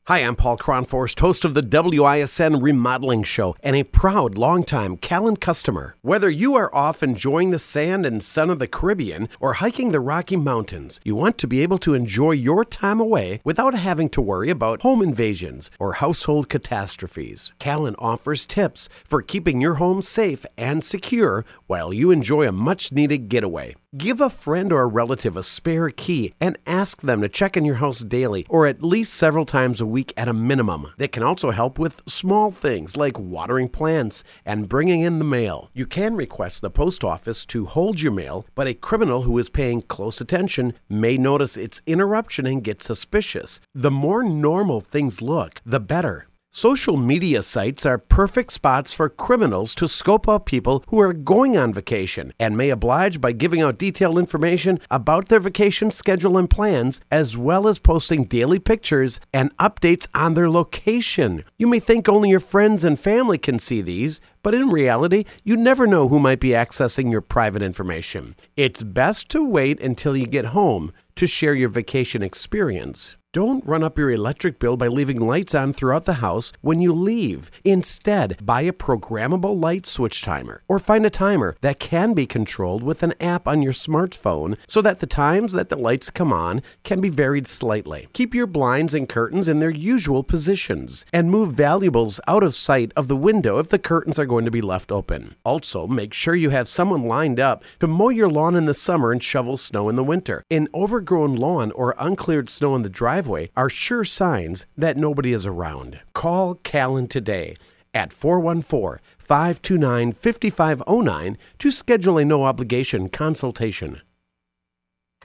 Hi, I'm Paul Cronforst, host of the WISN Remodeling Show and a proud longtime Callan customer. Whether you are off enjoying the sand and sun of the Caribbean or hiking the Rocky Mountains, you want to be able to enjoy your time away without having to worry about home invasions or household catastrophes. Callan offers tips for keeping your home safe and secure while you enjoy a much-needed getaway. Give a friend or a relative a spare key and ask them to check in your house daily or at least several times a week at a minimum. They can also help with small things like watering plants and bringing in the mail. You can request the post office to hold your mail, but a criminal who is paying close attention may notice its interruption and get suspicious. The more normal things look, the better. Social media sites are perfect spots for criminals to scope out people who are going on vacation and may oblige by giving out detailed information about their vacation schedule and plans, as well as posting daily pictures and updates on their location. You may think only your friends and family can see these, but in reality, you never know who might be accessing your private information. It's best to wait until you get home to share your vacation experience. Don't run up your electric bill by leaving lights on throughout the house when you leave. Instead, buy a programmable light switch timer or find a timer that can be controlled with an app on your smartphone so that the times that the lights come on can be varied slightly. Keep your blinds and curtains in their usual positions and move valuables out of sight of the window if the curtains are going to be left open. Also, make sure you have someone lined up to mow your lawn in the summer and shovel snow in the winter. An overgrown lawn or uncleared snow in the driveway are sure signs that nobody is around. Call Callan today at 414-529-5509 to schedule a no-obligation consultation.